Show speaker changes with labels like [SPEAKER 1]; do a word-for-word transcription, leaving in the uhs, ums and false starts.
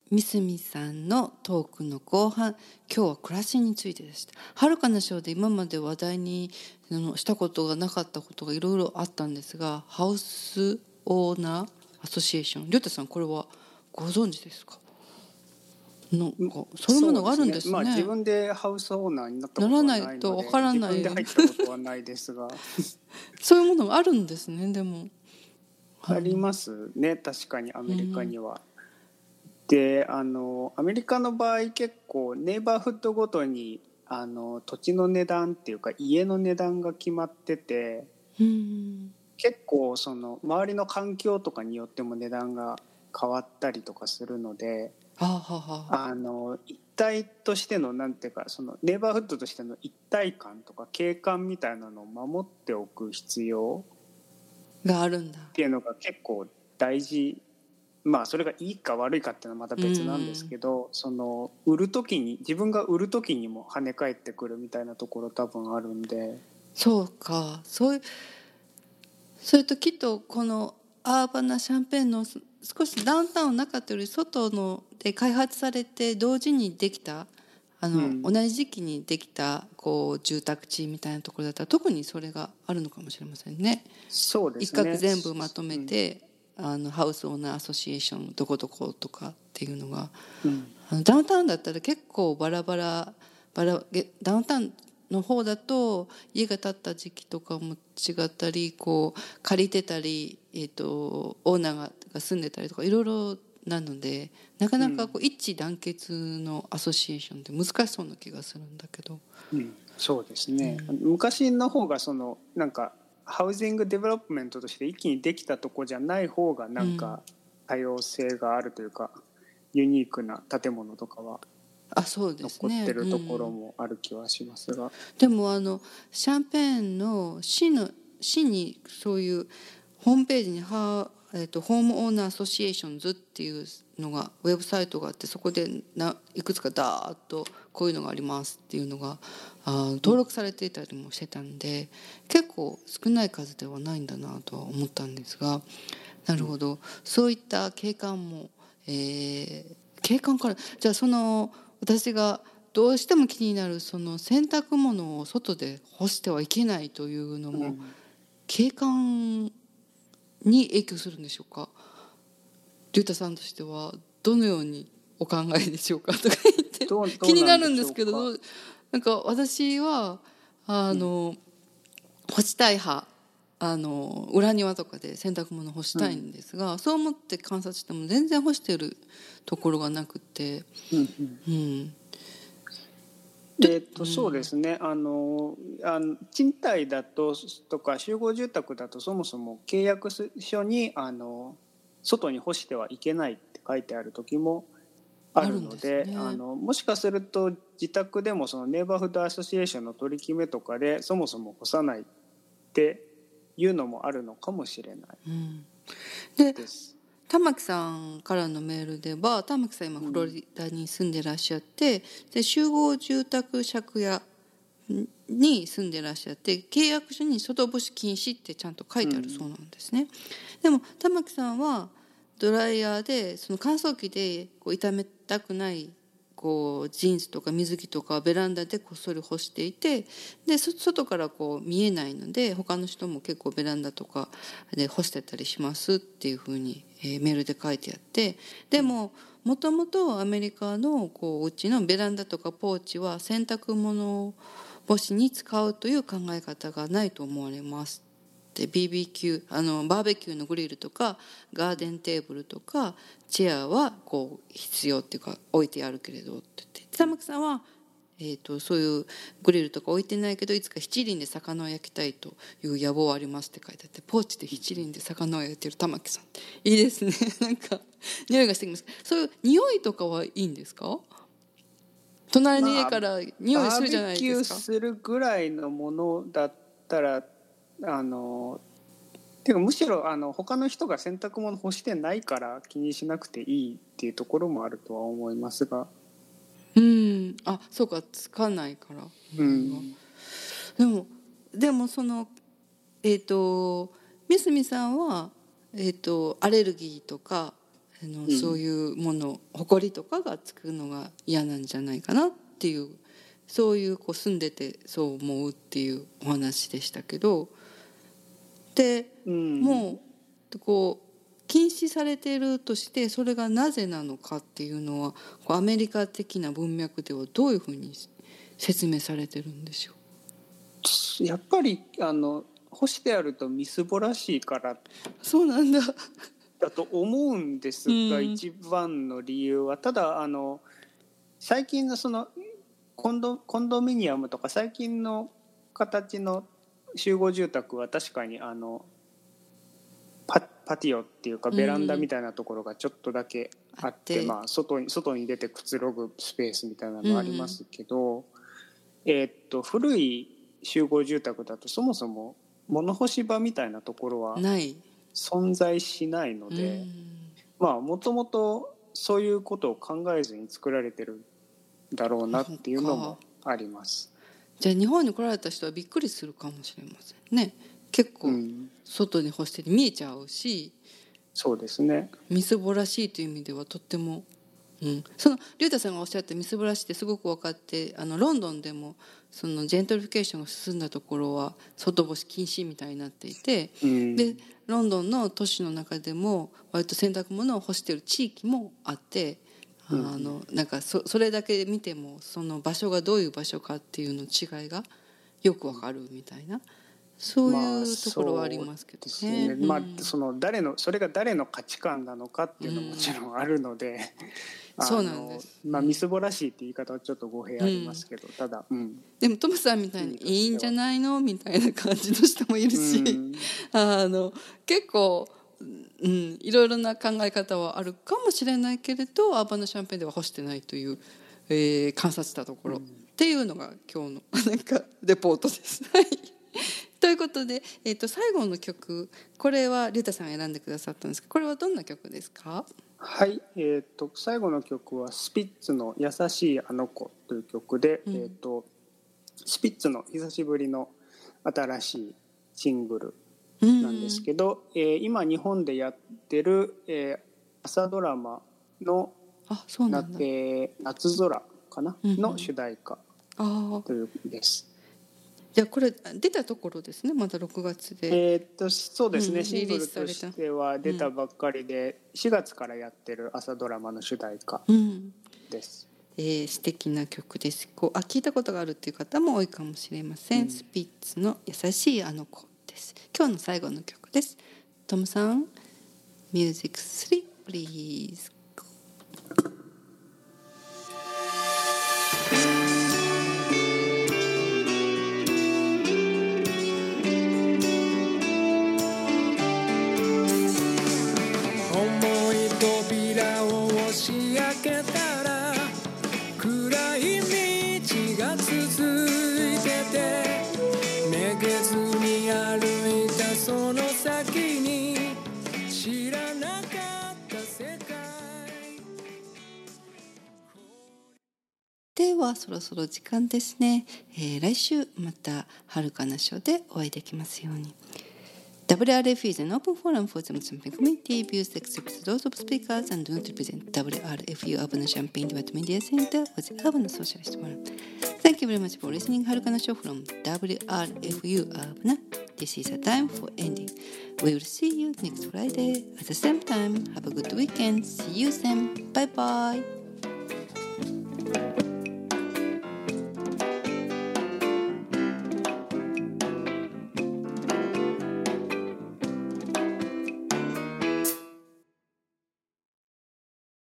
[SPEAKER 1] 三角さんのトークの後半、今日は暮らしについてでした。はるかなショーで今まで話題にしたことがなかったことがいろいろあったんですが、ハウスオーナーアソシエーション、りょうたさんこれはご存知ですか？なんかそういうものがあるんですね。
[SPEAKER 2] そうですね。まあ、自分でハウスオーナーになったことはないので、ならないとわからない、自分で入ったことはないですが
[SPEAKER 1] そういうものがあるんですね。でも
[SPEAKER 2] ありますね、確かにアメリカには。で、あのアメリカの場合結構ネイバーフッドごとにあの土地の値段っていうか家の値段が決まってて、
[SPEAKER 1] うん、
[SPEAKER 2] 結構その周りの環境とかによっても値段が変わったりとかするので、
[SPEAKER 1] はあはあ、
[SPEAKER 2] あの一体としてのなんていうか、そのネイバーフッドとしての一体感とか景観みたいなのを守っておく必要
[SPEAKER 1] があるんだ
[SPEAKER 2] っていうのが結構大事。まあそれがいいか悪いかっていうのはまた別なんですけど、その売る時に自分が売る時にも跳ね返ってくるみたいなところ多分あるんで。
[SPEAKER 1] そうか、そういうそれときっとこのアーバンなシャンペーンの少しダウンタウンの中というより外ので開発されて同時にできたあの、うん、同じ時期にできたこう住宅地みたいなところだったら特にそれがあるのかもしれませんね。
[SPEAKER 2] そうですね。
[SPEAKER 1] 一角全部まとめて、うん、あのハウスオーナーアソシエーションどこどことかっていうのが、うん、あのダウンタウンだったら結構バラバラバラダウンタウンの方だと家が建った時期とかも違ったり、こう借りてたり、えーと、オーナーが住んでたりとかいろいろなので、なかなかこう一致団結のアソシエーションって難しそうな気がするんだけど、
[SPEAKER 2] うん、そうですね、うん、昔の方がそのなんかハウジングデベロップメントとして一気にできたとこじゃない方がなんか多様性があるというか、うん、ユニークな建物とかは
[SPEAKER 1] あ、そうですね、
[SPEAKER 2] 残ってるところもある気はしますが、うん、
[SPEAKER 1] でもあのシャンペーンの市の市にそういうホームページには、えーと、ホームオーナーアソシエーションズっていうのがウェブサイトがあって、そこでないくつかダーッとこういうのがありますっていうのがあ登録されていたりもしてたんで、結構少ない数ではないんだなとは思ったんですが、なるほど、うん、そういった景観も、えー、景観からじゃあその私がどうしても気になるその洗濯物を外で干してはいけないというのも、うん、景観に影響するんでしょうか。龍太さんとしてはどのようにお考えでしょうかとか言って気になるんですけど、なんか私はあの、うん、干したい派、あの裏庭とかで洗濯物干したいんですが、うん、そう思って観察しても全然干してるところがなくて、うんうんうん
[SPEAKER 2] えー、とそうですね、あのあの賃貸だととか集合住宅だとそもそも契約書にあの外に干してはいけないって書いてある時もあるの で, で、ね、あのもしかすると自宅でもそのネイバーフッドアソシエーションの取り決めとかでそもそも干さないっていうのもあるのかもしれない、うん、
[SPEAKER 1] でです玉木さんからのメールでは、玉木さん今フロリダに住んでらっしゃって、うん、で集合住宅借家に住んでらっしゃって、契約書に外干し禁止ってちゃんと書いてあるそうなんですね、うん、でも玉木さんはドライヤーでその乾燥機でこう傷めたくないこうジーンズとか水着とかベランダでこっそり干していて、で外からこう見えないので他の人も結構ベランダとかで干してたりしますっていうふうに、えー、メールで書いてあって、でももともとアメリカのこううちのベランダとかポーチは洗濯物干しに使うという考え方がないと思われますで、 ビービーキュー あのバーベキューのグリルとかガーデンテーブルとかチェアはこう必要っていうか置いてあるけれどって言って、玉木さんは、えー、とそういうグリルとか置いてないけどいつか七輪で魚を焼きたいという野望ありますって書いてあって、ポーチで七輪で魚を焼いてる玉木さんいいですねなんか匂いがしてきます。そういう匂いとかはいいんですか？隣の家から匂いするじゃないですか。
[SPEAKER 2] バーベキューするぐらいのものだったらあのてかむしろあの他の人が洗濯物干してないから気にしなくていいっていうところもあるとは思いますが、
[SPEAKER 1] うん、あ、そうか、つかないから、
[SPEAKER 2] うん、
[SPEAKER 1] でもでもそのえっ、ー、と三角さんはえっ、ー、とアレルギーとかあの、
[SPEAKER 2] うん、
[SPEAKER 1] そういうもの埃とかがつくのが嫌なんじゃないかなっていう、そういうこう住んでてそう思うっていうお話でしたけど、で、
[SPEAKER 2] うん、
[SPEAKER 1] もうこう禁止されているとしてそれがなぜなのかっていうのはこうアメリカ的な文脈ではどういうふうに説明されてるんでしょ
[SPEAKER 2] う。やっぱりあの干してあるとみすぼらしいから
[SPEAKER 1] そうなんだ
[SPEAKER 2] だと思うんですが、
[SPEAKER 1] うん、
[SPEAKER 2] 一番の理由はただあの最近のそのコンド、コンドミニアムとか最近の形の集合住宅は確かにあの パ, パティオっていうかベランダみたいなところがちょっとだけあって、うん、まあ、外に、外に出てくつろぐスペースみたいなのありますけど、うん、えー、っと古い集合住宅だとそもそも物干し場みたいなところは存在しないので、うん、まあもともとそういうことを考えずに作られてるだろうなっていうのもあります。
[SPEAKER 1] じゃあ日本に来られた人はびっくりするかもしれませんね。結構外に干してて見えちゃうし、うん、
[SPEAKER 2] そうですね、
[SPEAKER 1] みすぼらしいという意味ではとっても、うん、その龍太さんがおっしゃったみすぼらしいってすごく分かって、あのロンドンでもそのジェントリフィケーションが進んだところは外干し禁止みたいになっていて、うん、でロンドンの都市の中でも割と洗濯物を干している地域もあって、あのなんか そ, それだけ見てもその場所がどういう場所かっていうの違いがよくわかるみたいな、そういうところはありますけどね。
[SPEAKER 2] まあ、そうですね、まあ、その誰のそれが誰の価値観なのかっていうのももちろんあるので、
[SPEAKER 1] うん、そうなんです、
[SPEAKER 2] まあ、みすぼらしいって言い方はちょっと語弊ありますけど、うん、ただ、うん、
[SPEAKER 1] でもトムさんみたいにいいんじゃないのみたいな感じの人もいるし、うん、あの結構うん、いろいろな考え方はあるかもしれないけれどアーバンのシャンペーンでは干してないという、えー、観察したところ、うん、っていうのが今日のなんかレポートです。ということで、えー、と最後の曲、これは龍太さんが選んでくださったんですが、これはどんな曲ですか？
[SPEAKER 2] はい、えー、と最後の曲はスピッツの優しいあの子という曲で、うん、えー、とスピッツの久しぶりの新しいシングルなんですけど、うん、えー、今日本でやってる、えー、朝ドラマの
[SPEAKER 1] あそうなんだ、
[SPEAKER 2] えー、夏空かな、うんうん、の主題歌というです。
[SPEAKER 1] じゃあこれ出たところですね、まだろくがつで。
[SPEAKER 2] えー、っとそうですね、うん、シングルとしては出たばっかりで、うん、しがつからやってる朝ドラマの主題歌です。
[SPEAKER 1] うん、えー、素敵な曲です。こうあ聞いたことがあるっていう方も多いかもしれません、うん、スピッツの優しいあの子です。今日の最後の曲です。トムさん、ミュージックスリー please。ではそろそろ時間ですね、えー、来週また遥かなショーでお会いできますように。 ダブリューアールエフユー is an open forum for the Muslim community. Views expressed those of speakers and do not represent ダブリューアールエフユー Urban Champaign Development Media Center or the Urban Socialist Forum. Thank you very much for listening. 遥かなショー from ダブリューアールエフユー Urban. This is a time for ending. We will see you next Friday at the same time. Have a good weekend. See you then. Bye bye.